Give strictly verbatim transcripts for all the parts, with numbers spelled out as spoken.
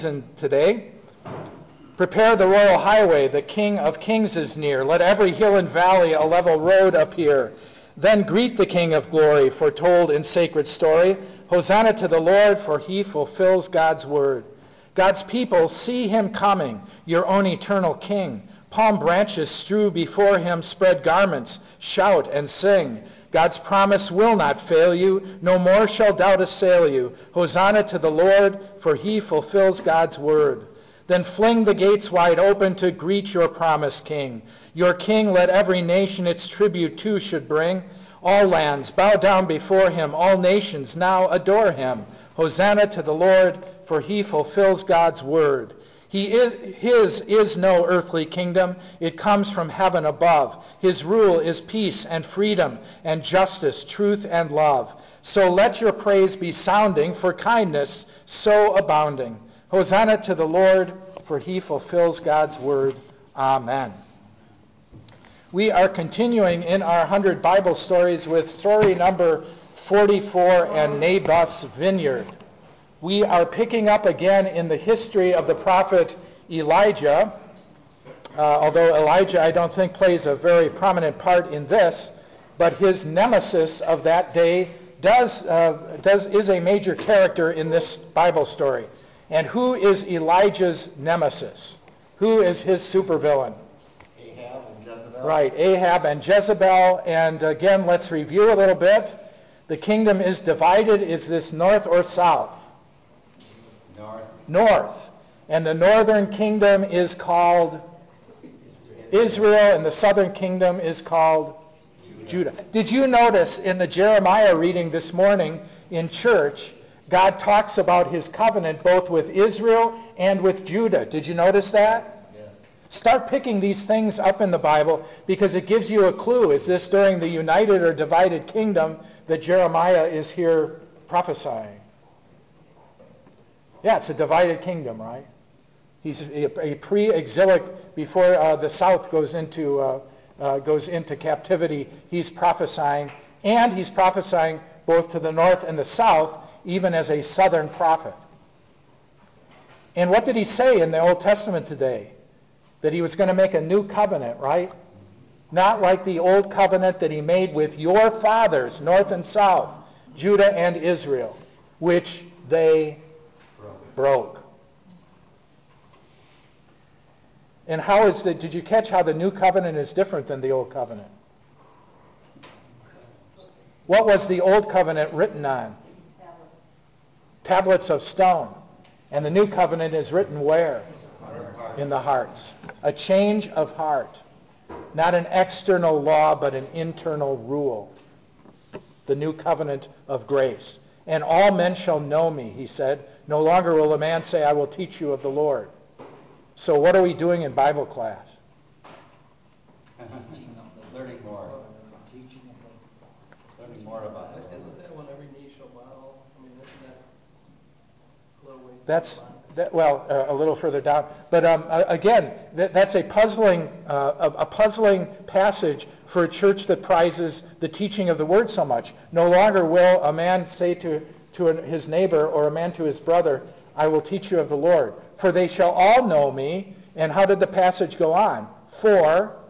Today. Prepare the royal highway, the King of Kings is near. Let every hill and valley a level road appear. Then greet the King of glory, foretold in sacred story. Hosanna to the Lord, for he fulfills God's word. God's people, see him coming, your own eternal King. Palm branches strew before him, spread garments, shout and sing. God's promise will not fail you, no more shall doubt assail you. Hosanna to the Lord, for he fulfills God's word. Then fling the gates wide open to greet your promised King. Your King let every nation its tribute to should bring. All lands bow down before him, all nations now adore him. Hosanna to the Lord, for he fulfills God's word. He is, his is no earthly kingdom. It comes from heaven above. His rule is peace and freedom and justice, truth and love. So let your praise be sounding for kindness so abounding. Hosanna to the Lord, for he fulfills God's word. Amen. We are continuing in our one hundred Bible stories with story number forty-four and Naboth's vineyard. We are picking up again in the history of the prophet Elijah, uh, although Elijah I don't think plays a very prominent part in this, but his nemesis of that day does, uh, does is a major character in this Bible story. And who is Elijah's nemesis? Who is his supervillain? Ahab and Jezebel. Right, Ahab and Jezebel. And again, let's review a little bit. The kingdom is divided. Is this north or south? North. North. And the northern kingdom is called Israel, and the southern kingdom is called Judah. Judah. Did you notice in the Jeremiah reading this morning in church, God talks about his covenant both with Israel and with Judah. Did you notice that? Yes. Start picking these things up in the Bible because it gives you a clue. Is this during the united or divided kingdom that Jeremiah is here prophesying? Yeah, it's a divided kingdom, right? He's a, a pre-exilic, before uh, the south goes into uh, uh, goes into captivity. He's prophesying, and he's prophesying both to the north and the south, even as a southern prophet. And what did he say in the Old Testament today? That he was going to make a new covenant, right? Not like the old covenant that he made with your fathers, north and south, Judah and Israel, which they broke. broke. And how is the, did you catch how the new covenant is different than the old covenant? What was the old covenant written on? Tablets. Tablets of stone. And the new covenant is written where? In the hearts. A change of heart. Not an external law, but an internal rule. The new covenant of grace. And all men shall know me, he said. No longer will a man say, I will teach you of the Lord. So what are we doing in Bible class? Learning more. Teaching Learning more about it. Isn't that when every knee shall bow? I mean, isn't that a little ways That's down the line? that. Well, uh, a little further down. But um, uh, again, that, that's a puzzling, uh, a, a puzzling passage for a church that prizes the teaching of the Word so much. No longer will a man say to to his neighbor or a man to his brother, "I will teach you of the Lord." For they shall all know me. And how did the passage go on? For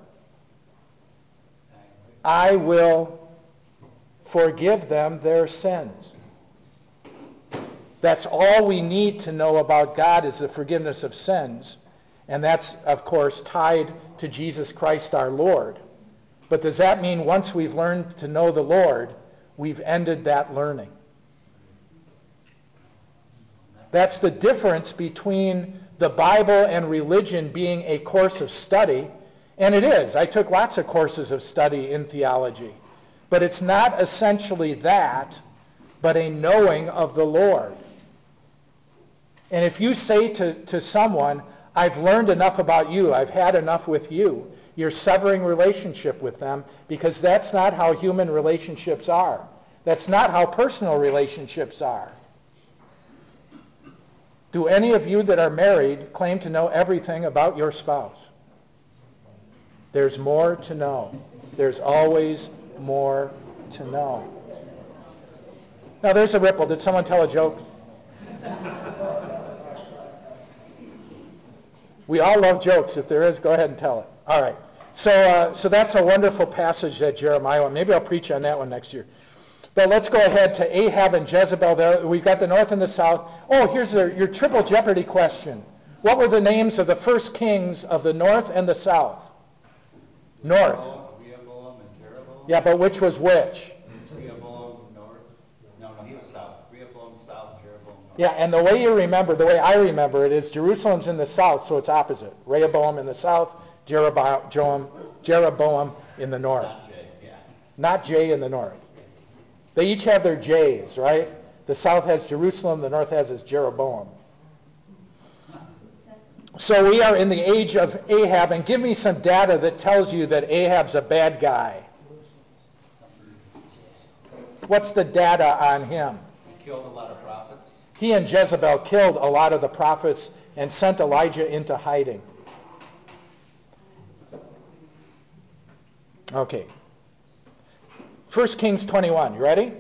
I will forgive them their sins. That's all we need to know about God, is the forgiveness of sins. And that's, of course, tied to Jesus Christ our Lord. But does that mean once we've learned to know the Lord, we've ended that learning? That's the difference between the Bible and religion being a course of study. And it is. I took lots of courses of study in theology. But it's not essentially that, but a knowing of the Lord. And if you say to, to someone, I've learned enough about you, I've had enough with you, you're severing relationship with them, because that's not how human relationships are. That's not how personal relationships are. Do any of you that are married claim to know everything about your spouse? There's more to know. There's always more to know. Now there's a ripple. Did someone tell a joke? We all love jokes. If there is, go ahead and tell it. All right. So, uh, so that's a wonderful passage that Jeremiah. Maybe I'll preach on that one next year. But let's go ahead to Ahab and Jezebel. There, we've got the north and the south. Oh, here's a, your triple jeopardy question. What were the names of the first kings of the north and the south? North. Rehoboam and Jeroboam. Yeah, but which was which? Rehoboam north. No, no, he was south. Rehoboam south, Jeroboam north. Yeah, and the way you remember, the way I remember it is Jerusalem's in the south, so it's opposite. Rehoboam in the south, Jeroboam, Jeroboam in the north. Not Jay, yeah. Not J in the north. They each have their J's, right? The south has Jerusalem, the north has its Jeroboam. So we are in the age of Ahab, and give me some data that tells you that Ahab's a bad guy. What's the data on him? He killed a lot of prophets. He and Jezebel killed a lot of the prophets and sent Elijah into hiding. Okay. First Kings twenty-one, you ready?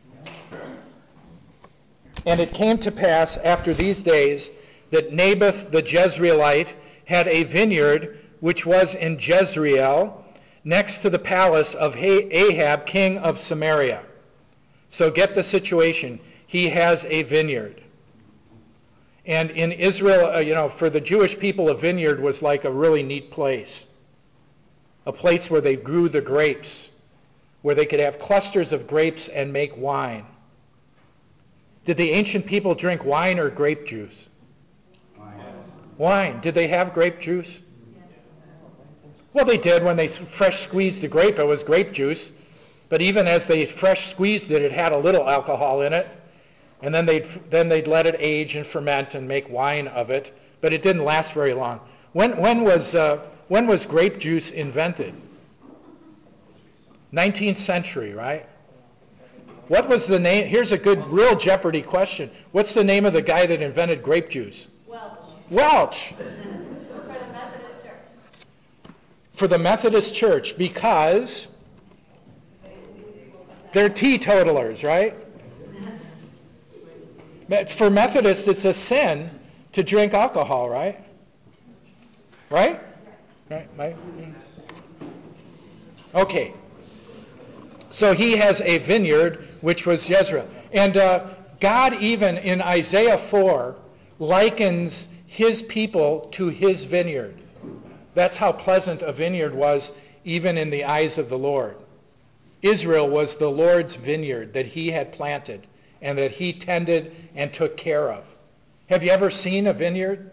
And it came to pass after these days that Naboth the Jezreelite had a vineyard which was in Jezreel, next to the palace of Ahab, king of Samaria. So get the situation. He has a vineyard. And in Israel, uh, you know, for the Jewish people, a vineyard was like a really neat place. A place where they grew the grapes, where they could have clusters of grapes and make wine. Did the ancient people drink wine or grape juice? Wine. Did they have grape juice? Well, they did. When they fresh squeezed a grape, it was grape juice. But even as they fresh squeezed it, it had a little alcohol in it. And then they'd, then they'd let it age and ferment and make wine of it. But it didn't last very long. When, when, was, uh, when was grape juice invented? nineteenth century, right? What was the name? Here's a good, real Jeopardy question. What's the name of the guy that invented grape juice? Welch. Welch. For the Methodist Church. For the Methodist Church, because they're teetotalers, right? For Methodists, it's a sin to drink alcohol, right? Right? Right? Right? Okay. So he has a vineyard, which was Jezreel. And uh, God, even in Isaiah four, likens his people to his vineyard. That's how pleasant a vineyard was, even in the eyes of the Lord. Israel was the Lord's vineyard that he had planted and that he tended and took care of. Have you ever seen a vineyard?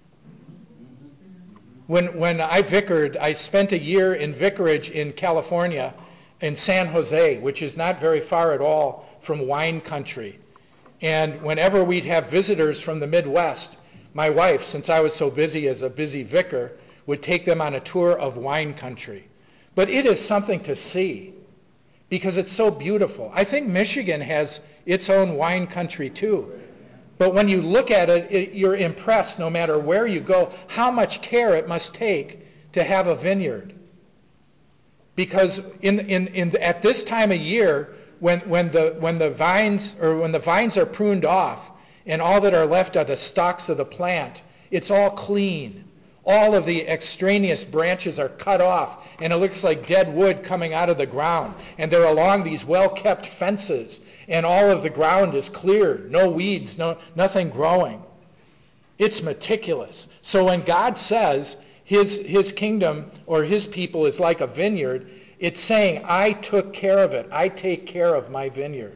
When, when I vicared, I spent a year in vicarage in California, in San Jose, which is not very far at all from wine country. And whenever we'd have visitors from the Midwest, my wife, since I was so busy as a busy vicar, would take them on a tour of wine country. But it is something to see because it's so beautiful. I think Michigan has its own wine country too. But when you look at it, it you're impressed no matter where you go, how much care it must take to have a vineyard. Because in, in, in, at this time of year, when, when, the, when, the vines, or when the vines are pruned off and all that are left are the stalks of the plant, it's all clean. All of the extraneous branches are cut off, and it looks like dead wood coming out of the ground. And they're along these well-kept fences, and all of the ground is cleared. No weeds, no, nothing growing. It's meticulous. So when God says his, his kingdom or his people is like a vineyard, it's saying, I took care of it. I take care of my vineyard.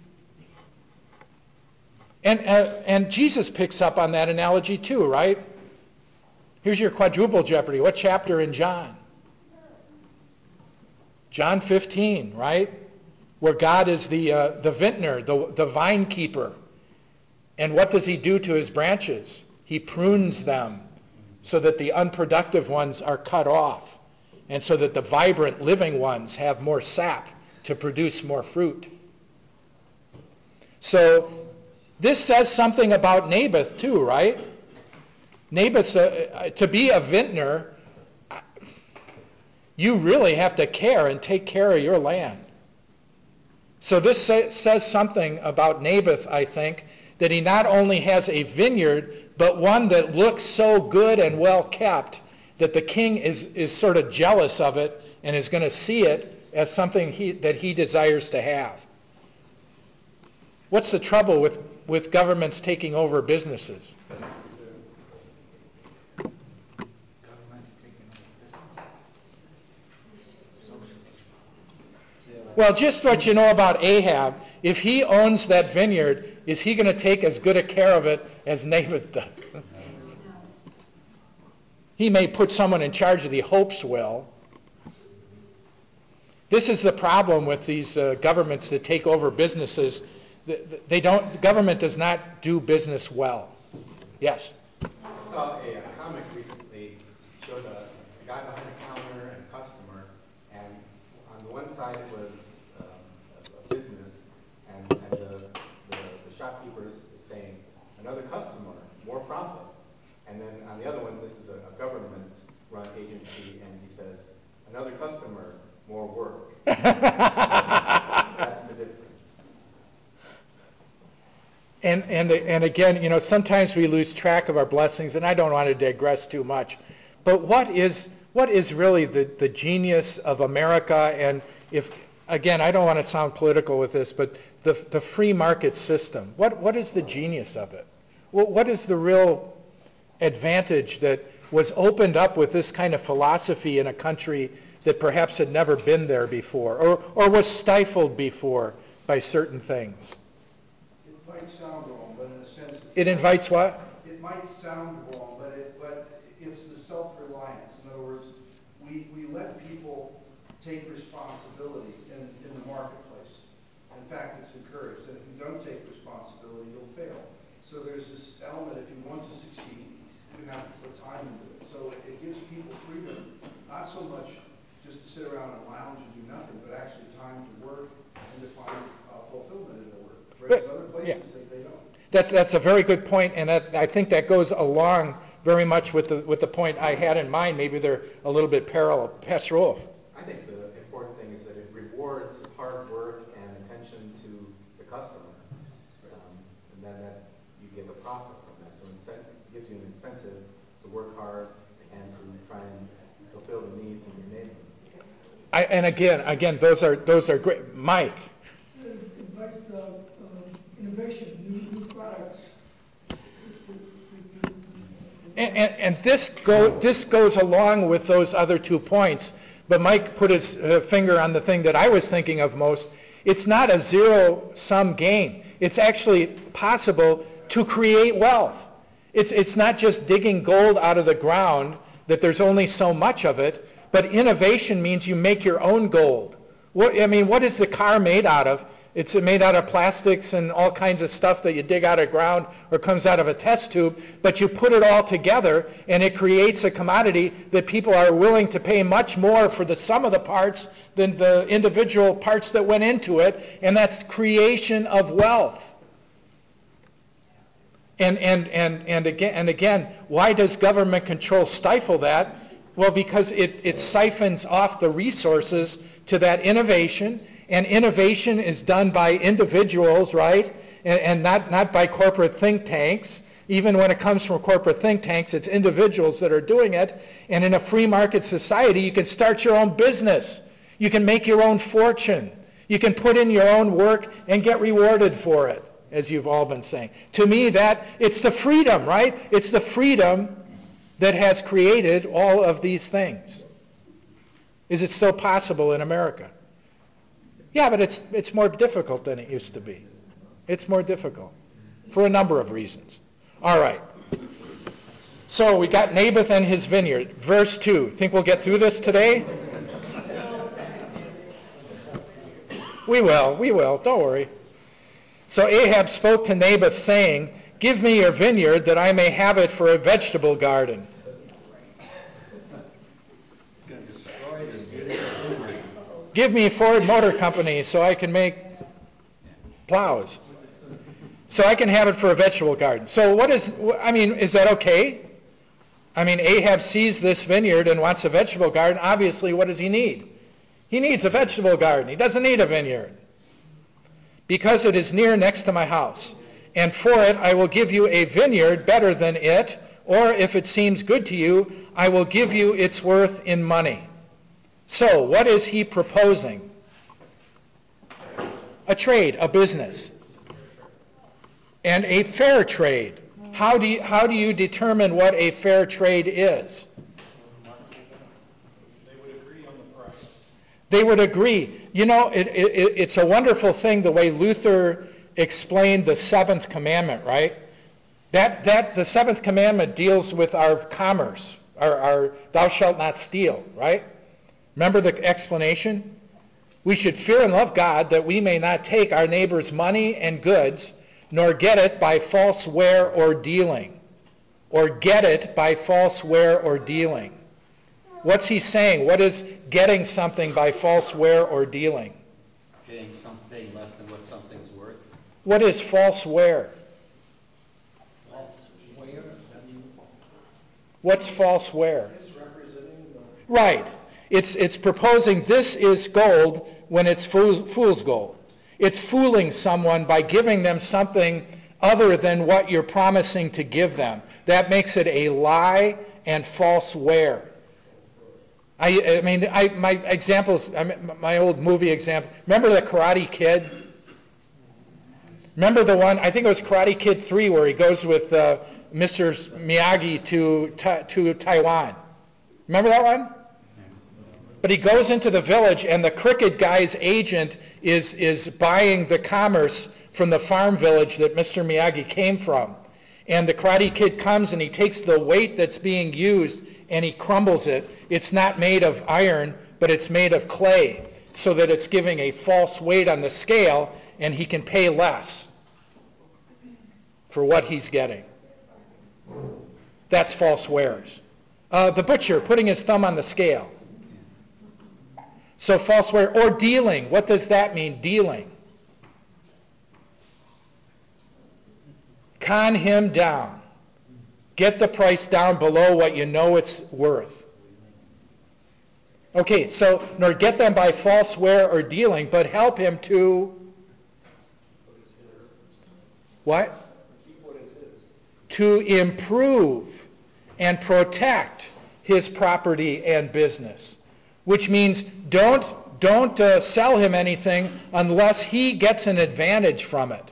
And, uh, and Jesus picks up on that analogy too, right? Here's your quadruple jeopardy. What chapter in John? John fifteen, right? Where God is the uh, the vintner, the, the vine keeper. And what does he do to his branches? He prunes them so that the unproductive ones are cut off and so that the vibrant, living ones have more sap to produce more fruit. So this says something about Naboth too, right? Naboth, uh, to be a vintner, you really have to care and take care of your land. So this say, says something about Naboth, I think, that he not only has a vineyard, but one that looks so good and well kept that the king is, is sort of jealous of it and is going to see it as something he, that he desires to have. What's the trouble with, with governments taking over businesses? Government's taking over business. Socialism. Well, just what you know about Ahab, if he owns that vineyard, is he going to take as good a care of it as Naboth does? He may put someone in charge that he hopes will. This is the problem with these uh, governments that take over businesses. They don't. The government does not do business well. Yes? I saw a, a comic recently showed a, a guy behind a counter and a customer, and on the one side was um, a, a business, and, and the, the, the shopkeeper is saying, another customer, more profit. And then on the other one, this is a, a government-run agency, and he says, another customer, more work. That's the difference. And, and and again, you know, sometimes we lose track of our blessings, and I don't want to digress too much. But what is what is really the, the genius of America? And if again, I don't want to sound political with this, but the the free market system. What what is the genius of it? What what is the real advantage that was opened up with this kind of philosophy in a country that perhaps had never been there before, or or was stifled before by certain things? It might sound wrong, but in a sense, it's It invites what? It might sound wrong, but it but it's the self-reliance. In other words, we we let people take responsibility in, in the marketplace. In fact, it's encouraged that if you don't take responsibility, you'll fail. So there's this element: if you want to succeed, you have to put time into it. So it, it gives people freedom, not so much just to sit around and lounge and do nothing, but actually time to work and to find uh, fulfillment in their work. Whereas But, other places, yeah. they, they don't. That's that's a very good point, and that, I think that goes along very much with the with the point I had in mind. Maybe they're a little bit parallel. Pastor Wolf. I think the important thing is that it rewards hard work and attention to the customer, um, and then that you get a profit from that. So incentive, it gives you an incentive to work hard and to try and fulfill the needs of your neighborhood. I, and again, again, those are those are great. Mike. It invites the uh, innovation, new, new products. And, and, and this go this goes along with those other two points. But Mike put his uh, finger on the thing that I was thinking of most. It's not a zero-sum game. It's actually possible to create wealth. It's it's not just digging gold out of the ground, that there's only so much of it, but innovation means you make your own gold. What, I mean, what is the car made out of? It's made out of plastics and all kinds of stuff that you dig out of the ground or comes out of a test tube, but you put it all together and it creates a commodity that people are willing to pay much more for the sum of the parts than the individual parts that went into it, and that's creation of wealth. And and and and again and again, why does government control stifle that? Well, because it, it siphons off the resources to that innovation, and innovation is done by individuals, right? And, and not, not by corporate think tanks. Even when it comes from corporate think tanks, it's individuals that are doing it. And in a free market society, you can start your own business. You can make your own fortune. You can put in your own work and get rewarded for it, as you've all been saying. To me, that it's the freedom, right? It's the freedom that has created all of these things. Is it still possible in America? Yeah, but it's it's more difficult than it used to be. It's more difficult for a number of reasons. All right. So we got Naboth and his vineyard. Verse two. Think we'll get through this today? We will. We will. Don't worry. So Ahab spoke to Naboth, saying, "Give me your vineyard, that I may have it for a vegetable garden." It's going to destroy this beautiful. Give me Ford Motor Company so I can make plows. So I can have it for a vegetable garden. So what is, I mean, is that okay? I mean, Ahab sees this vineyard and wants a vegetable garden. Obviously, what does he need? He needs a vegetable garden. He doesn't need a vineyard. Because it is near next to my house, and for it I will give you a vineyard better than it, or if it seems good to you, I will give you its worth in money. So, what is he proposing? A trade, a business. And a fair trade. How do you, how do you determine what a fair trade is? They would agree on the price. They would agree. You know, it, it, it's a wonderful thing the way Luther explained the seventh commandment, right? That that the seventh commandment deals with our commerce, our, our thou shalt not steal, right? Remember the explanation? We should fear and love God that we may not take our neighbor's money and goods, nor get it by false ware or dealing. Or get it by false ware or dealing. What's he saying? What is getting something by false ware or dealing? Paying something less than what something's worth. What is false ware? False. What's false ware? Misrepresenting the... Right. It's it's proposing this is gold when it's fool, fool's gold. It's fooling someone by giving them something other than what you're promising to give them. That makes it a lie and false ware. I, I mean, I, my examples, I mean, my old movie example. Remember the Karate Kid? Remember the one, I think it was Karate Kid three, where he goes with uh, Mister Miyagi to, to Taiwan. Remember that one? But he goes into the village, and the crooked guy's agent is, is buying the commerce from the farm village that Mister Miyagi came from. And the Karate Kid comes, and he takes the weight that's being used, and he crumbles it. It's not made of iron, but it's made of clay, so that it's giving a false weight on the scale, and he can pay less for what he's getting. That's false wares. Uh, the butcher putting his thumb on the scale. So false ware, or dealing. What does that mean, dealing? Con him down. Get the price down below what you know it's worth. Okay, so nor get them by false ware or dealing, but help him to what? To improve and protect his property and business. Which means don't, don't uh, sell him anything unless he gets an advantage from it.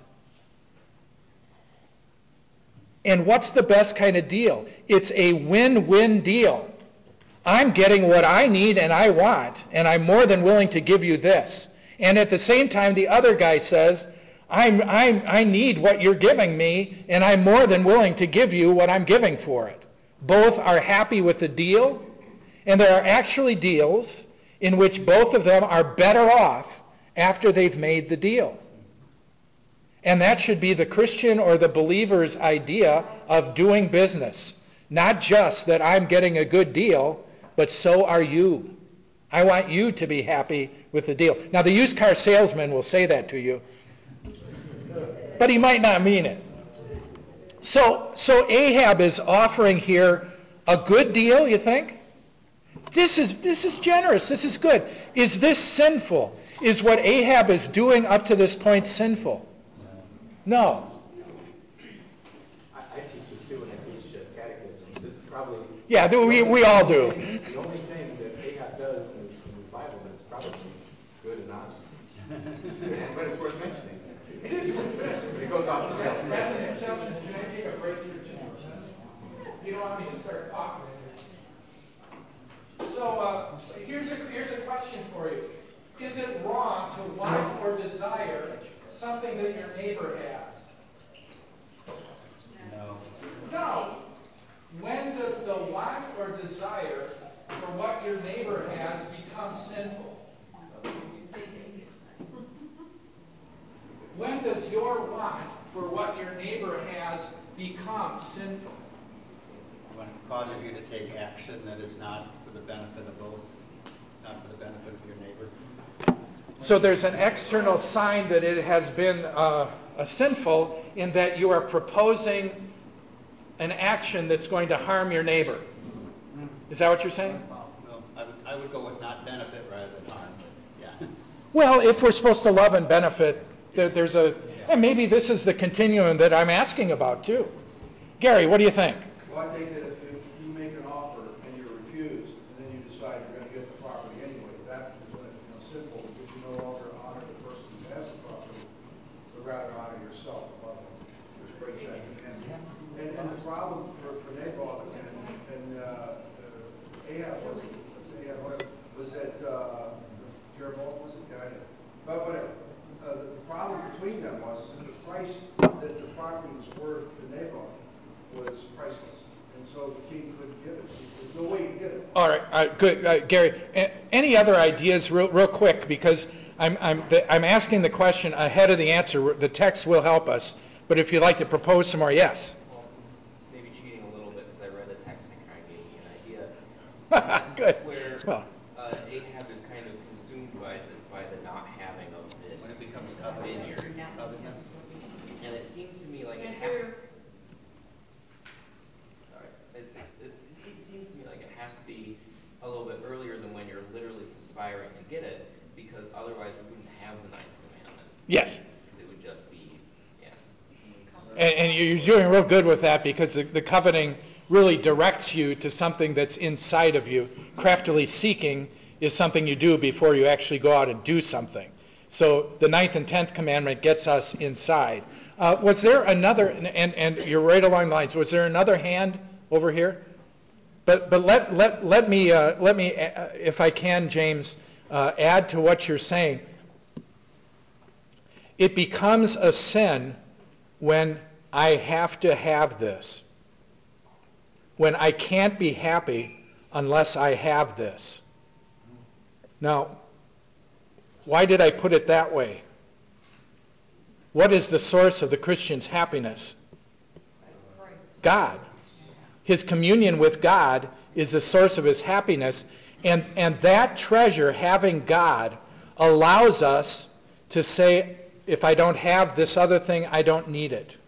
And what's the best kind of deal? It's a win-win deal. I'm getting what I need and I want, and I'm more than willing to give you this. And at the same time, the other guy says, I'm, I'm, I need what you're giving me, and I'm more than willing to give you what I'm giving for it. Both are happy with the deal, and there are actually deals in which both of them are better off after they've made the deal. And that should be the Christian or the believer's idea of doing business. Not just that I'm getting a good deal, but so are you. I want you to be happy with the deal. Now, the used car salesman will say that to you, but he might not mean it. So, so Ahab is offering here a good deal, you think? This is this is generous. This is good. Is this sinful? Is what Ahab is doing up to this point sinful? No. I, I teach this too when I teach uh, catechism. This is probably... Yeah, we, we all do. The only thing that Ahab does in, in the Bible that's probably good and honest. But it's worth mentioning. It is worth mentioning. It goes off the rails. Rather than selling, can I take a break here just for a minute? You don't want me to start talking. So uh, here's, a, here's a question for you. Is it wrong to want or desire something that your neighbor has? No. No. When does the want or desire for what your neighbor has become sinful? When does your want for what your neighbor has become sinful? When it causes you to take action that is not for the benefit of both, not for the benefit of your neighbor. So there's an external sign that it has been uh, a sinful in that you are proposing an action that's going to harm your neighbor. Is that what you're saying? Well, no, I would, I would go with not benefit rather than harm. Yeah. Well, if we're supposed to love and benefit, there, there's a And maybe this is the continuum that I'm asking about too. Gary, what do you think? Well, I think that if you you make an offer and you're refused, and then you decide you're going to get the property anyway, that is when it becomes simple, because you no longer honor the person who has the property, but rather honor yourself above them. Which breaks that commandment. And, and the problem for, for Naboth and, and uh, uh, Ahab was, Ahab was, was that, uh, Jeroboam was it? Yeah, but whatever. Uh, the, the problem between them was that the price that the property was worth to Naboth was priceless. And so the king couldn't give it. There's no way to get it. All right, all right good. Uh, Gary, a- any other ideas real, real quick? Because I'm, I'm, the, I'm asking the question ahead of the answer. The text will help us. But if you'd like to propose some more, yes. Well, maybe cheating a little bit because I read the text and kind of gave me an idea. Good. Where well. uh, Ahab is kind of consumed by the, by the not having of this When it becomes covenant, vineyard. covenant. And it seems to me like it has to... Sorry. It's, it's, it seems to me like it has to be a little bit earlier than when you're literally conspiring to get it, because otherwise we wouldn't have the ninth commandment. Yes. Because it would just be... And, and you're doing real good with that, because the, the coveting really directs you to something that's inside of you. Craftily seeking is something you do before you actually go out and do something. So the ninth and tenth commandment gets us inside. Uh, was there another, and, and you're right along the lines, was there another hand over here? But but let let let me uh, let me uh, if I can, James, uh, add to what you're saying. It becomes a sin when I have to have this, when I can't be happy unless I have this. Now, why did I put it that way? What is the source of the Christian's happiness? God. His communion with God is the source of his happiness, and, and that treasure, having God, allows us to say, if I don't have this other thing, I don't need it.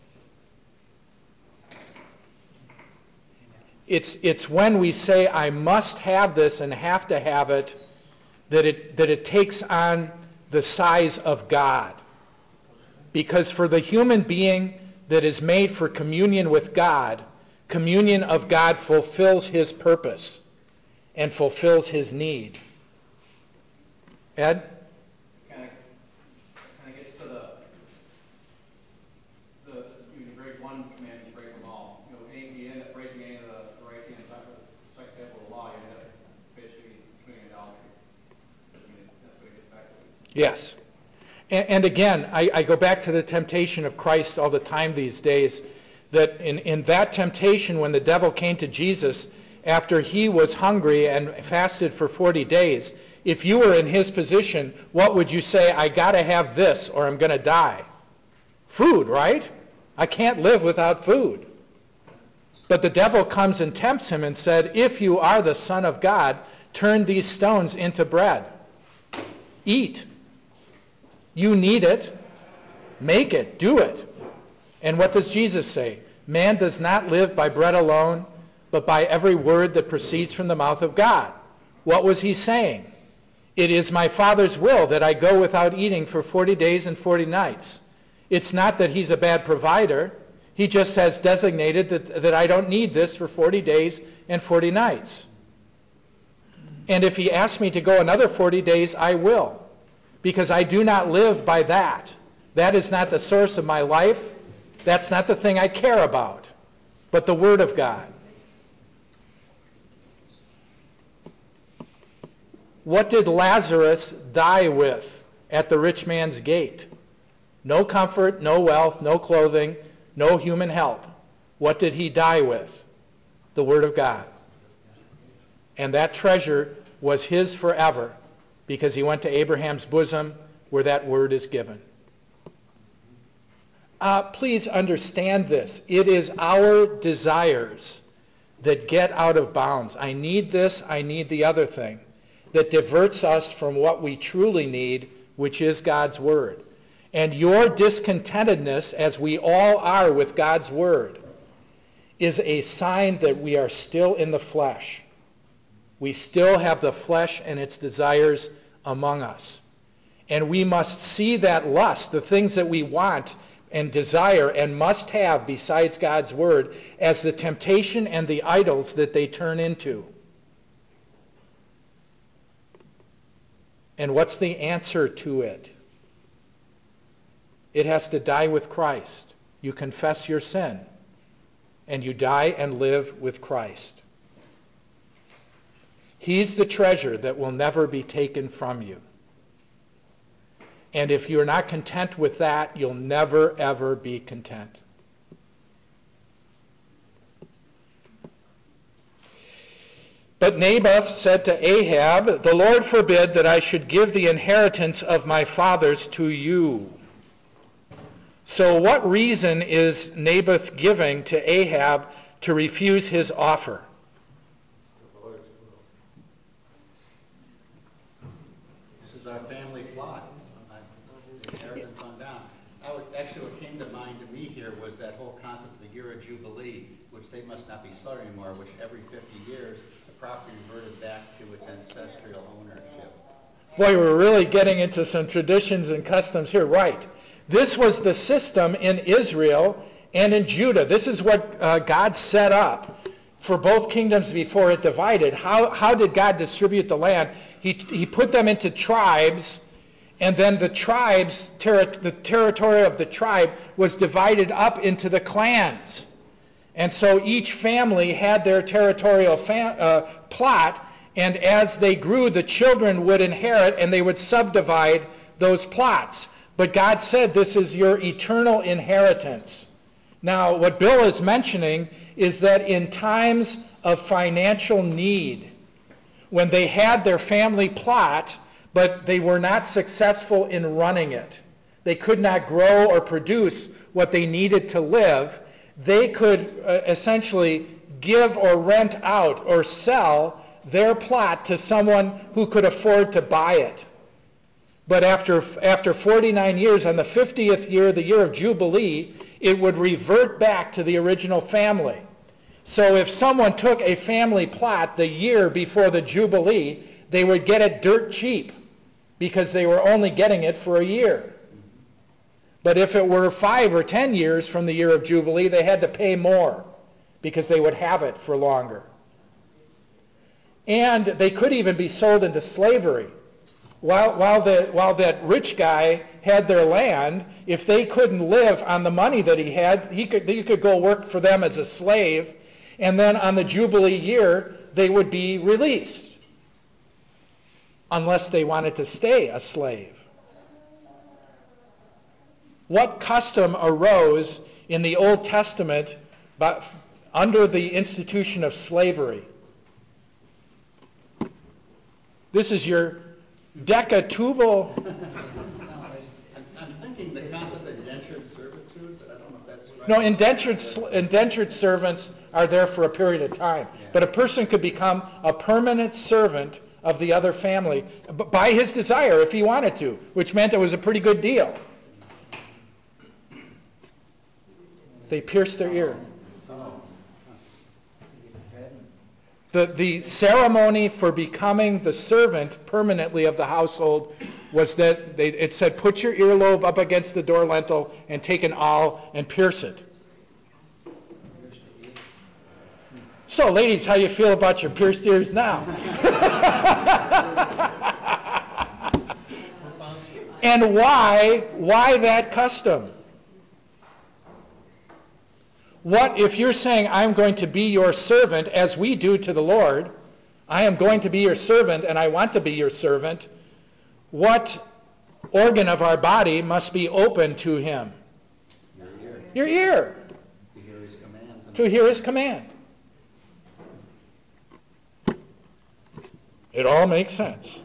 It's, it's when we say, I must have this and have to have it, that it, that it takes on the size of God. Because for the human being that is made for communion with God, communion of God fulfills his purpose and fulfills his need. Ed? Kind of, kind of gets to the, the you can break one command, you break them all. You know, any, you end up breaking any of the, the right-hand side of the second table of the law, you end up basically committing idolatry. I mean, that's what it gets back to. Yes. And, and again, I, I go back to the temptation of Christ all the time these days, that in, in that temptation when the devil came to Jesus after he was hungry and fasted for forty days, if you were in his position, what would you say? I got to have this or I'm going to die. Food, right? I can't live without food. But the devil comes and tempts him and said, if you are the Son of God, turn these stones into bread. Eat. You need it. Make it. Do it. And what does Jesus say? Man does not live by bread alone, but by every word that proceeds from the mouth of God. What was he saying? It is my Father's will that I go without eating for forty days and forty nights. It's not that he's a bad provider. He just has designated that, that I don't need this for forty days and forty nights. And if he asks me to go another forty days, I will. Because I do not live by that. That is not the source of my life. That's not the thing I care about, but the Word of God. What did Lazarus die with at the rich man's gate? No comfort, no wealth, no clothing, no human help. What did he die with? The Word of God. And that treasure was his forever because he went to Abraham's bosom where that Word is given. Uh, please understand this. It is our desires that get out of bounds. I need this, I need the other thing. That diverts us from what we truly need, which is God's Word. And your discontentedness, as we all are with God's Word, is a sign that we are still in the flesh. We still have the flesh and its desires among us. And we must see that lust, the things that we want, and desire and must have besides God's word as the temptation and the idols that they turn into. And what's the answer to it? It has to die with Christ. You confess your sin, and you die and live with Christ. He's the treasure that will never be taken from you. And if you're not content with that, you'll never, ever be content. But Naboth said to Ahab, "The Lord forbid that I should give the inheritance of my fathers to you." So what reason is Naboth giving to Ahab to refuse his offer? This is our family plot. Inheritance on down. I was, actually, what came to mind to me here was that whole concept of the year of Jubilee, which they must not be selling anymore, which every fifty years the property reverted back to its ancestral ownership. Boy, we're really getting into some traditions and customs here. Right. This was the system in Israel and in Judah. This is what uh, God set up for both kingdoms before it divided. How, how did God distribute the land? He, he put them into tribes, and then the tribes, ter- the territory of the tribe was divided up into the clans. And so each family had their territorial fa- uh, plot, and as they grew, the children would inherit, and they would subdivide those plots. But God said, this is your eternal inheritance. Now, what Bill is mentioning is that in times of financial need, when they had their family plot, but they were not successful in running it, they could not grow or produce what they needed to live, they could uh, essentially give or rent out or sell their plot to someone who could afford to buy it. But after after forty-nine years, on the fiftieth year, the year of Jubilee, it would revert back to the original family. So if someone took a family plot the year before the Jubilee, they would get it dirt cheap because they were only getting it for a year. But if it were five or ten years from the year of Jubilee, they had to pay more because they would have it for longer. And they could even be sold into slavery. While, while, the, while that rich guy had their land, if they couldn't live on the money that he had, he could, he could go work for them as a slave, and then on the Jubilee year, they would be released, unless they wanted to stay a slave. What custom arose in the Old Testament but under the institution of slavery? This is your decatubal. I'm thinking the concept of indentured servitude, but I don't know if that's right. No, indentured, indentured servants are there for a period of time. Yeah. But a person could become a permanent servant of the other family by his desire if he wanted to, which meant it was a pretty good deal. They pierced their ear. The, the ceremony for becoming the servant permanently of the household was that they, it said, put your earlobe up against the door lintel and take an awl and pierce it. So, ladies, how you feel about your pierced ears now? And why, why that custom? What if you're saying, I'm going to be your servant, as we do to the Lord, I am going to be your servant and I want to be your servant, what organ of our body must be open to him? Your ear. Your ear. To hear his commands. And To hear his command. It all makes sense.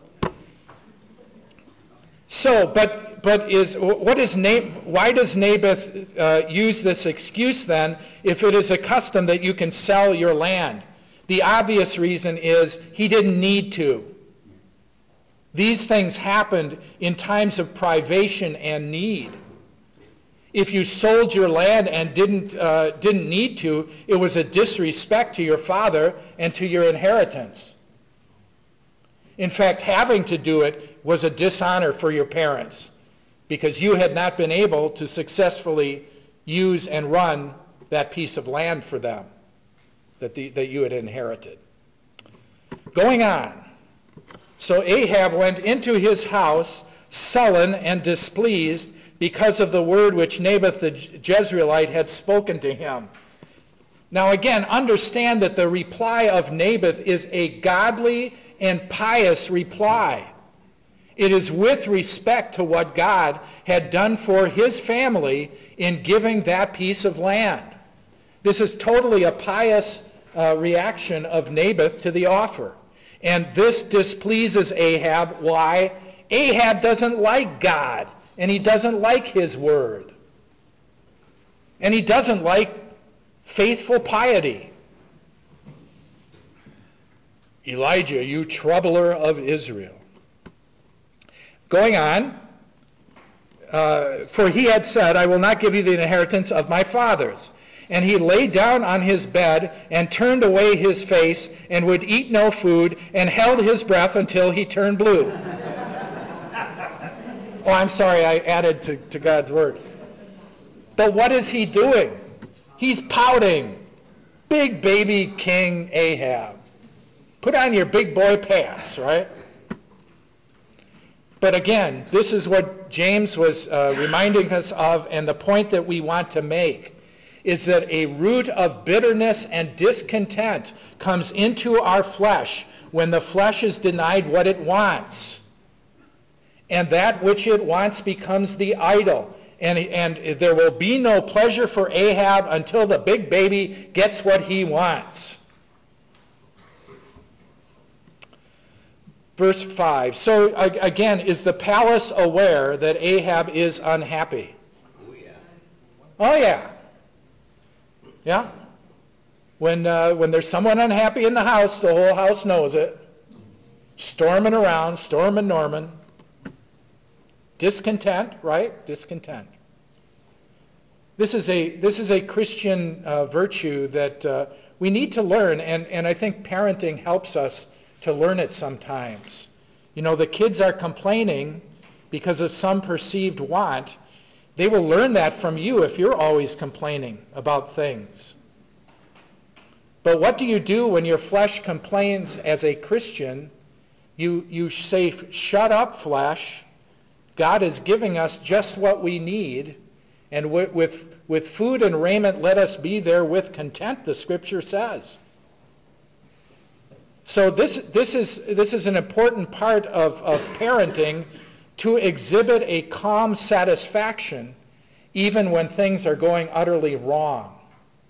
So, but but is what is Nab- why does Naboth uh, use this excuse then if it is a custom that you can sell your land? The obvious reason is he didn't need to. These things happened in times of privation and need. If you sold your land and didn't uh, didn't need to, it was a disrespect to your father and to your inheritance. In fact, having to do it was a dishonor for your parents. because you had not been able to successfully use and run that piece of land for them that, the, that you had inherited. Going on. So Ahab went into his house sullen and displeased because of the word which Naboth the Jezreelite had spoken to him. Now again, understand that the reply of Naboth is a godly and pious reply. It is with respect to what God had done for his family in giving that piece of land. This is totally a pious uh, reaction of Naboth to the offer. And this displeases Ahab. Why? Ahab doesn't like God, and he doesn't like his word. And he doesn't like faithful piety. Elijah, you troubler of Israel. Going on, uh, for he had said, I will not give you the inheritance of my fathers. And he lay down on his bed and turned away his face and would eat no food and held his breath until he turned blue. Oh, I'm sorry, I added to, to God's word. But what is he doing? He's pouting. Big baby King Ahab. Put on your big boy pants, right? But again, this is what James was uh, reminding us of, and the point that we want to make is that a root of bitterness and discontent comes into our flesh when the flesh is denied what it wants. And that which it wants becomes the idol. And, and there will be no pleasure for Ahab until the big baby gets what he wants. Verse five. So again, is the palace aware that Ahab is unhappy? Oh, yeah. Oh, yeah. Yeah? When, uh, when there's someone unhappy in the house, the whole house knows it. Storming around, storming Norman. Discontent, right? Discontent. This is a this is a Christian uh, virtue that uh, we need to learn, and, and I think parenting helps us to learn it sometimes. You know, the kids are complaining because of some perceived want. They will learn that from you if you're always complaining about things. But what do you do when your flesh complains as a Christian? You, you say, shut up, flesh. God is giving us just what we need. And with, with, with food and raiment, let us be there with content, the Scripture says. So this, this, is, this is an important part of, of parenting, to exhibit a calm satisfaction even when things are going utterly wrong.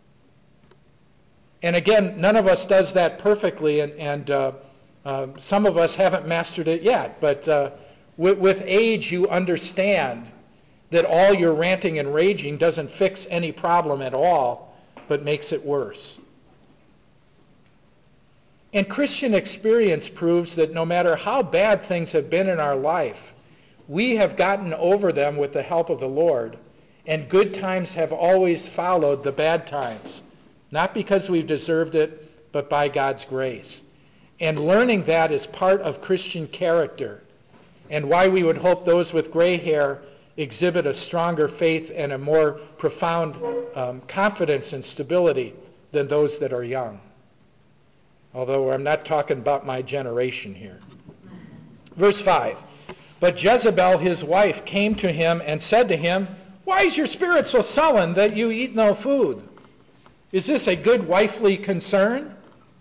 And again, none of us does that perfectly, and, and uh, uh, some of us haven't mastered it yet. But uh, with, with age, you understand that all your ranting and raging doesn't fix any problem at all, but makes it worse. And Christian experience proves that no matter how bad things have been in our life, we have gotten over them with the help of the Lord, and good times have always followed the bad times, not because we've deserved it, but by God's grace. And learning that is part of Christian character, and why we would hope those with gray hair exhibit a stronger faith and a more profound um, confidence and stability than those that are young. Although I'm not talking about my generation here. Verse five. But Jezebel, his wife, came to him and said to him, why is your spirit so sullen that you eat no food? Is this a good wifely concern?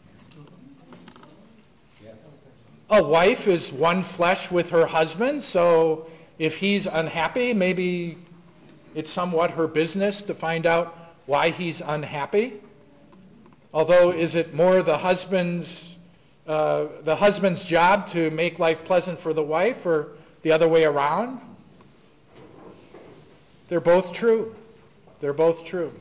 Yes. A wife is one flesh with her husband, so if he's unhappy, maybe it's somewhat her business to find out why he's unhappy. Although, is it more the husband's uh, the husband's job to make life pleasant for the wife, or the other way around? They're both true. They're both true.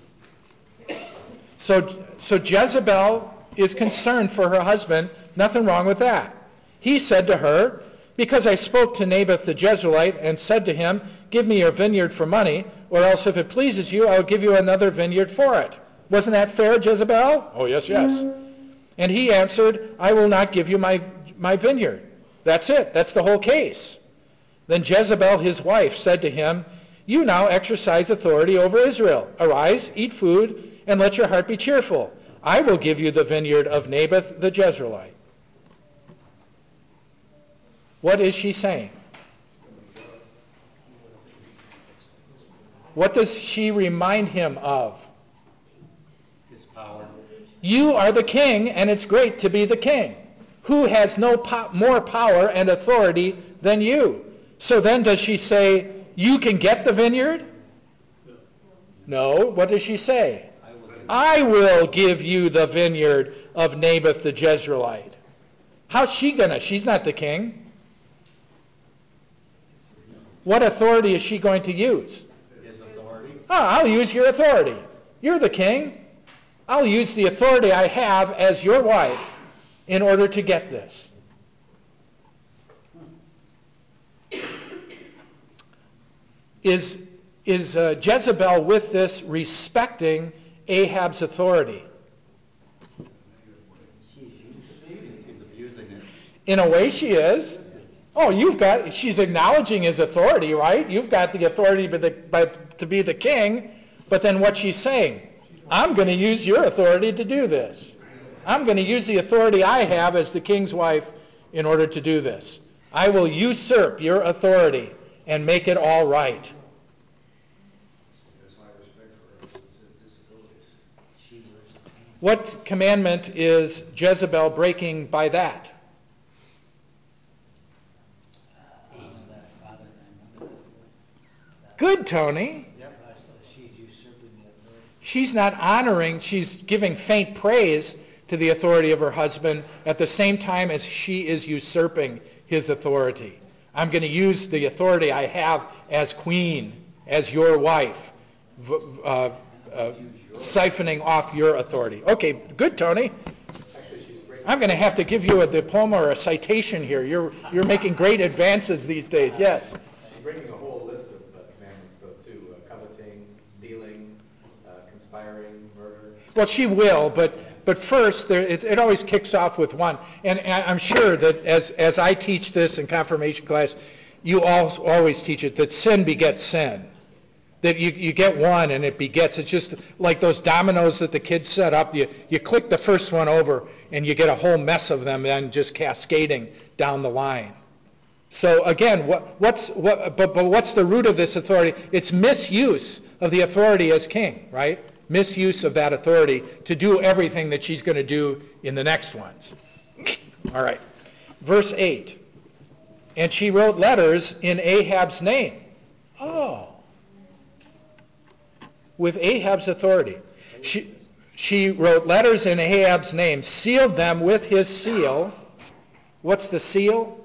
So, so Jezebel is concerned for her husband. Nothing wrong with that. He said to her, because I spoke to Naboth the Jezreelite and said to him, give me your vineyard for money, or else if it pleases you, I'll give you another vineyard for it. Wasn't that fair, Jezebel? Oh, yes, yes. And he answered, I will not give you my, my vineyard. That's it. That's the whole case. Then Jezebel, his wife, said to him, "You now exercise authority over Israel. Arise, eat food, and let your heart be cheerful. I will give you the vineyard of Naboth the Jezreelite." What is she saying? What does she remind him of? His power. You are the king, and it's great to be the king. Who has no po- more power and authority than you? So then does she say, you can get the vineyard? No. What does she say? I will give you the vineyard of Naboth the Jezreelite. How's she gonna? She's not the king. What authority is she going to use? His authority. Oh, I'll use your authority. You're the king. I'll use the authority I have as your wife in order to get this. Is, is uh, Jezebel with this respecting Ahab's authority? She's abusing it. In a way she is. Oh, you've got, she's acknowledging his authority, right? You've got the authority by the, by, to be the king, but then what she's saying, I'm going to use your authority to do this. I'm going to use the authority I have as the king's wife in order to do this. I will usurp your authority and make it all right. What commandment is Jezebel breaking by that? Good, Tony. She's not honoring, she's giving faint praise to the authority of her husband at the same time as she is usurping his authority. I'm going to use the authority I have as queen, as your wife, uh, uh, siphoning off your authority. Okay, good, Tony. I'm going to have to give you a diploma or a citation here. You're you're making great advances these days. Yes? She's breaking a whole list of uh, commandments, though, too. Uh, coveting, stealing, uh, conspiring, murder. Well, she will, but but first, there, it, it always kicks off with one. And, and I'm sure that as, as I teach this in confirmation class, you all always teach it, that sin begets sin. That you, you get one and it begets. It's just like those dominoes that the kids set up. You, you click the first one over and you get a whole mess of them then just cascading down the line. So again, what, what's what? But, but what's the root of this authority? It's misuse of the authority as king, right? Misuse of that authority to do everything that she's going to do in the next ones. All right. Verse eight. And she wrote letters in Ahab's name. Oh. With Ahab's authority. She, she wrote letters in Ahab's name, sealed them with his seal. What's the seal?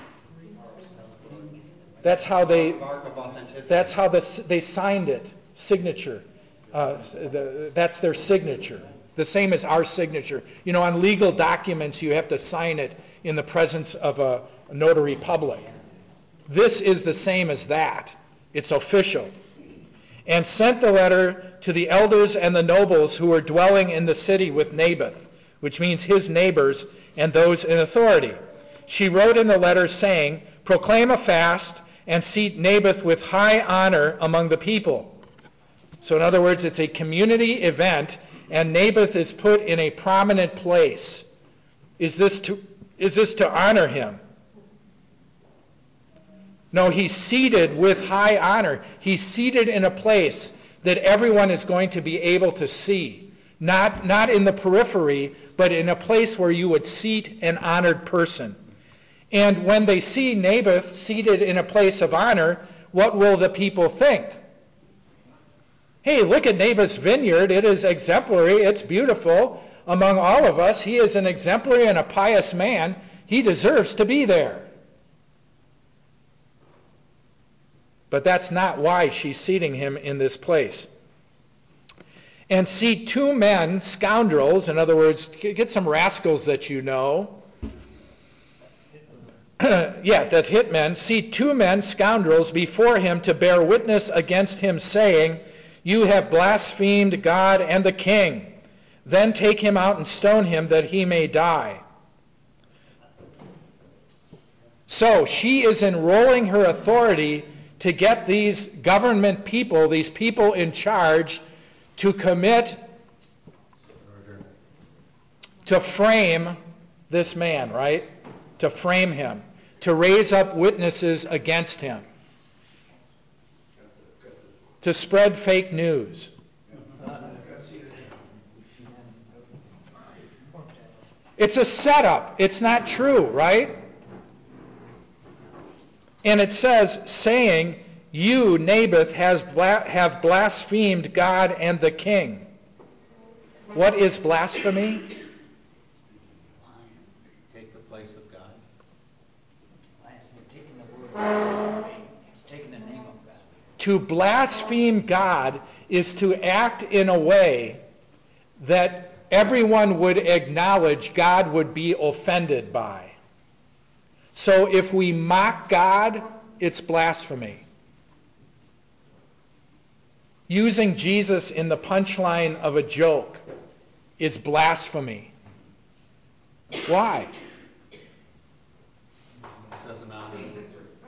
That's how they, that's how the, they signed it, signature. Uh, the, that's their signature, the same as our signature. You know, on legal documents, you have to sign it in the presence of a notary public. This is the same as that. It's official. And sent the letter to the elders and the nobles who were dwelling in the city with Naboth, which means his neighbors and those in authority. She wrote in the letter saying, proclaim a fast and seat Naboth with high honor among the people. So in other words, it's a community event, and Naboth is put in a prominent place. Is this to, is this to honor him? No, he's seated with high honor. He's seated in a place that everyone is going to be able to see. Not, not in the periphery, but in a place where you would seat an honored person. And when they see Naboth seated in a place of honor, what will the people think? Hey, look at Naboth's vineyard. It is exemplary. It's beautiful. Among all of us, he is an exemplary and a pious man. He deserves to be there. But that's not why she's seating him in this place. And seat two men, scoundrels, in other words, get some rascals that you know. yeah, that hitmen, seat two men, scoundrels, before him to bear witness against him, saying, you have blasphemed God and the king. Then take him out and stone him that he may die. So she is enrolling her authority to get these government people, these people in charge, to commit, to frame this man, right? To frame him, to raise up witnesses against him, to spread fake news. It's a setup. It's not true, right? And it says, saying, you, Naboth, has bla- have blasphemed God and the king. What is blasphemy? Take the place of God. Taking the word, taking the name of God. To blaspheme God is to act in a way that everyone would acknowledge God would be offended by. So if we mock God, it's blasphemy. Using Jesus in the punchline of a joke is blasphemy. Why? Doesn't honor him.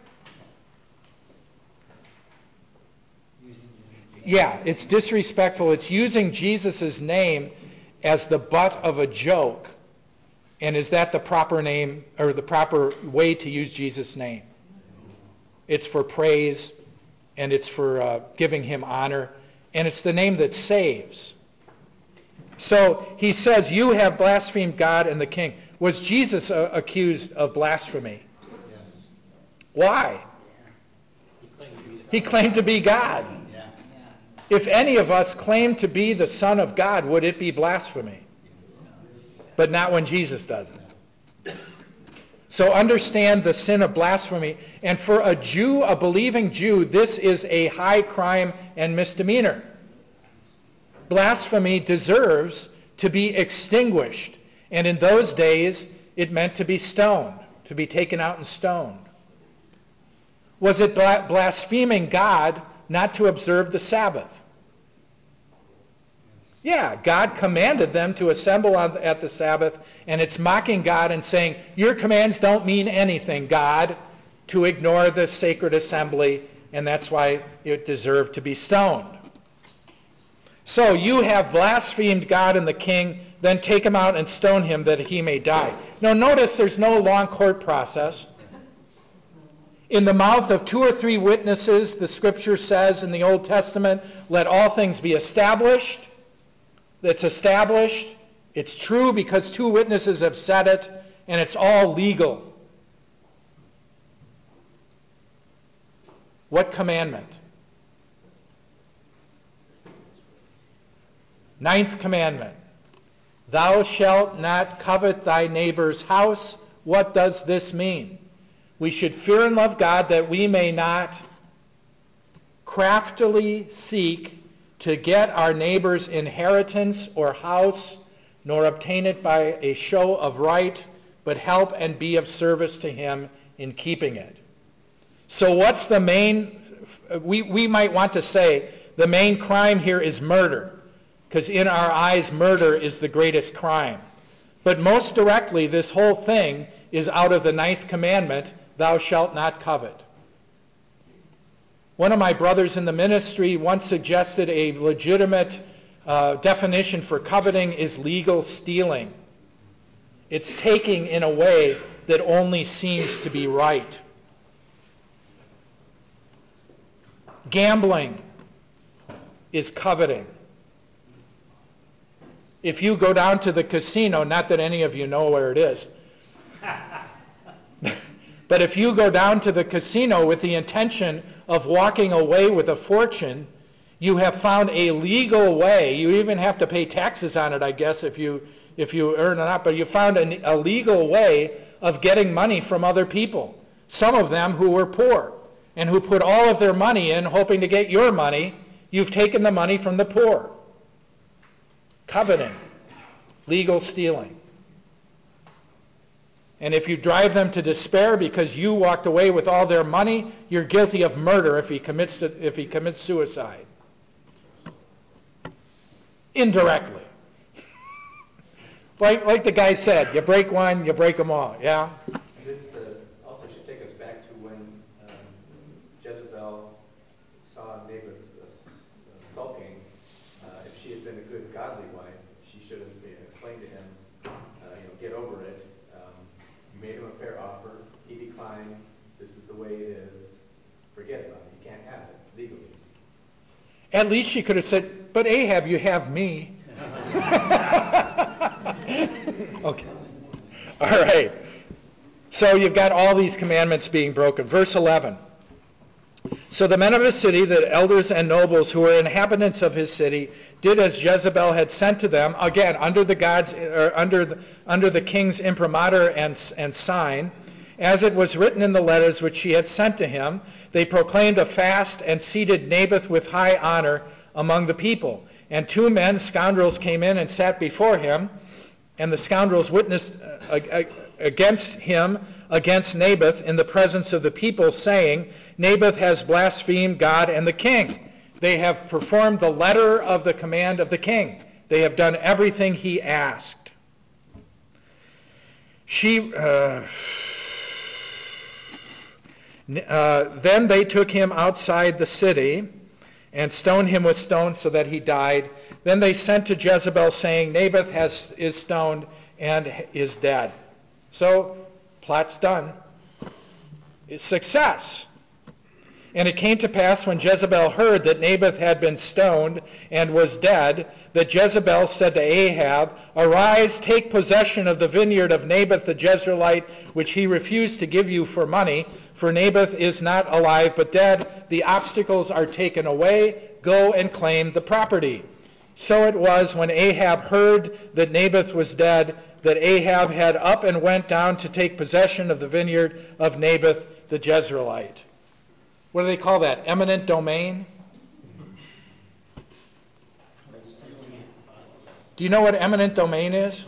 Yeah, it's disrespectful. It's using Jesus' name as the butt of a joke. And is that the proper name or the proper way to use Jesus' name? It's for praise, and it's for uh, giving him honor, and it's the name that saves. So he says, you have blasphemed God and the king. Was Jesus uh, accused of blasphemy? Yes. Why? He claimed to be God. Yeah. If any of us claimed to be the Son of God, would it be blasphemy? But not when Jesus does it. So understand the sin of blasphemy. And for a Jew, a believing Jew, this is a high crime and misdemeanor. Blasphemy deserves to be extinguished. And in those days, it meant to be stoned, to be taken out and stoned. Was it blaspheming God not to observe the Sabbath? Yeah, God commanded them to assemble on, at the Sabbath, and it's mocking God and saying, your commands don't mean anything, God, to ignore the sacred assembly, and that's why it deserved to be stoned. So you have blasphemed God and the king, then take him out and stone him that he may die. Now notice there's no long court process. In the mouth of two or three witnesses, the scripture says in the Old Testament, let all things be established. It's established, it's true because two witnesses have said it, and it's all legal. What commandment? Ninth commandment. Thou shalt not covet thy neighbor's house. What does this mean? We should fear and love God that we may not craftily seek to get our neighbor's inheritance or house, nor obtain it by a show of right, but help and be of service to him in keeping it. So what's the main, we, we might want to say, the main crime here is murder, because in our eyes, murder is the greatest crime. But most directly, this whole thing is out of the ninth commandment, thou shalt not covet. One of my brothers in the ministry once suggested a legitimate uh, definition for coveting is legal stealing. It's taking in a way that only seems to be right. Gambling is coveting. If you go down to the casino, not that any of you know where it is, but if you go down to the casino with the intention of walking away with a fortune, you have found a legal way. You even have to pay taxes on it, I guess, if you if you earn it up. But you found a, a legal way of getting money from other people. Some of them who were poor and who put all of their money in hoping to get your money. You've taken the money from the poor. Coveting. Legal stealing. And if you drive them to despair because you walked away with all their money, you're guilty of murder if he commits if he commits suicide. Indirectly. like like the guy said, you break one, you break them all. Yeah? And it's the, also should take made him a fair offer. He declined. This is the way it is. Forget about it. You can't have it legally. At least she could have said, but Ahab, you have me. Okay. All right. So you've got all these commandments being broken. Verse eleven. So the men of his city, the elders and nobles who were inhabitants of his city, did as Jezebel had sent to them, again, under the God's, or under the, under the king's imprimatur and, and sign, as it was written in the letters which she had sent to him. They proclaimed a fast and seated Naboth with high honor among the people. And two men, scoundrels, came in and sat before him, and the scoundrels witnessed against him, against Naboth, in the presence of the people, saying, Naboth has blasphemed God and the king. They have performed the letter of the command of the king. They have done everything he asked. She... Uh, Uh, then they took him outside the city and stoned him with stones so that he died. Then they sent to Jezebel, saying, Naboth has, is stoned and is dead. So, plot's done. It's success. And it came to pass when Jezebel heard that Naboth had been stoned and was dead, that Jezebel said to Ahab, Arise, take possession of the vineyard of Naboth the Jezreelite, which he refused to give you for money, for Naboth is not alive but dead. The obstacles are taken away. Go and claim the property. So it was when Ahab heard that Naboth was dead, that Ahab had up and went down to take possession of the vineyard of Naboth the Jezreelite. What do they call that? Eminent domain? Do you know what eminent domain is?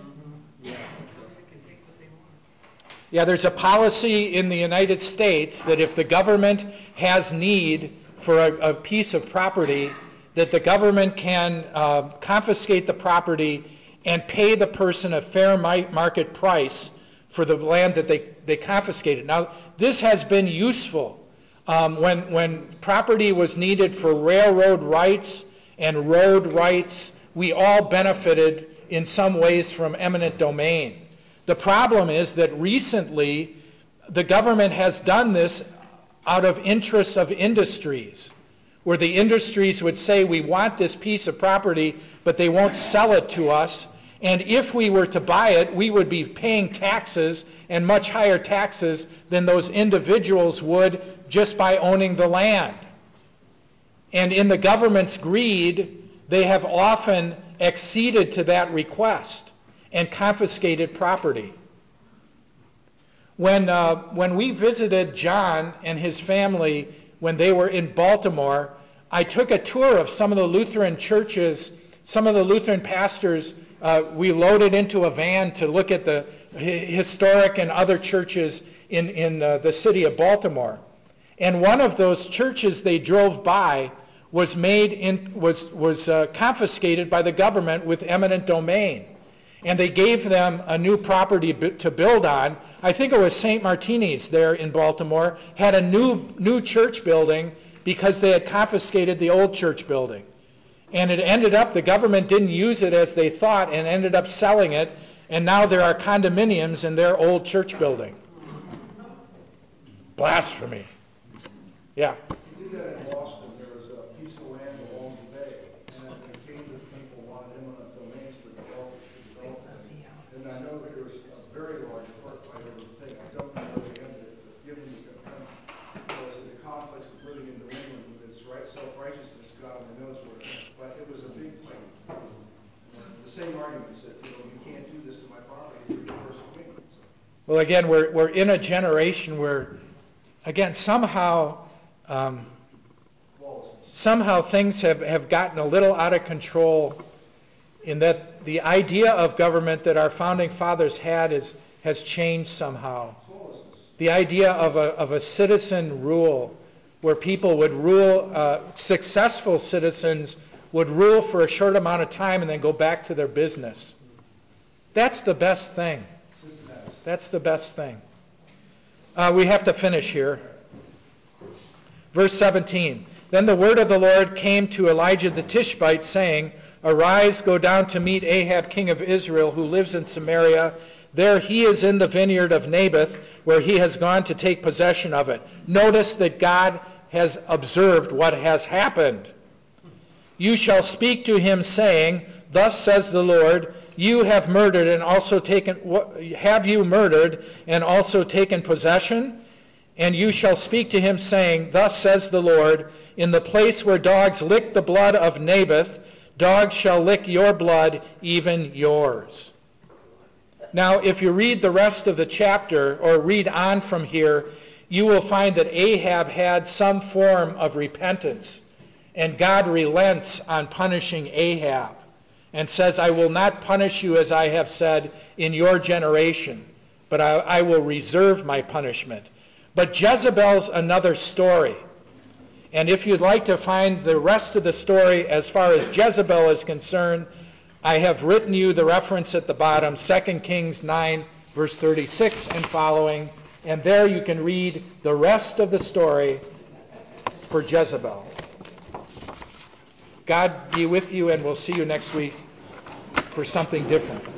Yeah, there's a policy in the United States that if the government has need for a, a piece of property, that the government can uh, confiscate the property and pay the person a fair market price for the land that they, they confiscated. Now, this has been useful. Um, when, when property was needed for railroad rights and road rights, we all benefited in some ways from eminent domain. The problem is that recently the government has done this out of interests of industries, where the industries would say, we want this piece of property, but they won't sell it to us. And if we were to buy it, we would be paying taxes and much higher taxes than those individuals would just by owning the land. And in the government's greed, they have often acceded to that request and confiscated property. When, uh, when we visited John and his family when they were in Baltimore, I took a tour of some of the Lutheran churches, some of the Lutheran pastors. Uh, we loaded into a van to look at the historic and other churches in, in uh, the city of Baltimore. And one of those churches they drove by was made in, was, was uh, confiscated by the government with eminent domain. And they gave them a new property to build on. I think it was Saint Martini's there in Baltimore, had a new, new church building because they had confiscated the old church building. And it ended up, the government didn't use it as they thought and ended up selling it. And now there are condominiums in their old church building. Blasphemy. Yeah. We did that in Boston. There was a piece of land along the bay, and it came to people wanted eminent domains for developers to develop it. And I know that there was a very large part by the thing. I don't know where they ended it, but given the was the complex of living in New England with its right self-righteousness, God only knows where. But it was a big thing. The same arguments that, you know, you can't do this to my property, you're first king. Well, again, we're we're in a generation where, again, somehow. Um, somehow things have, have gotten a little out of control in that the idea of government that our founding fathers had is, has changed somehow. The idea of a, of a citizen rule where people would rule, uh, successful citizens would rule for a short amount of time and then go back to their business. That's the best thing. That's the best thing. Uh, we have to finish here. Verse seventeen, Then the word of the Lord came to Elijah the Tishbite, saying, Arise, go down to meet Ahab king of Israel, who lives in Samaria. There he is in the vineyard of Naboth, where he has gone to take possession of it. Notice that God has observed what has happened. You shall speak to him, saying, Thus says the Lord, you have murdered and also taken, have you murdered and also taken possession? And you shall speak to him, saying, Thus says the Lord, in the place where dogs lick the blood of Naboth, dogs shall lick your blood, even yours. Now, if you read the rest of the chapter, or read on from here, you will find that Ahab had some form of repentance. And God relents on punishing Ahab and says, I will not punish you as I have said in your generation, but I, I will reserve my punishment. But Jezebel's another story. And if you'd like to find the rest of the story as far as Jezebel is concerned, I have written you the reference at the bottom, Second Kings nine, verse thirty-six and following, and there you can read the rest of the story for Jezebel. God be with you, and we'll see you next week for something different.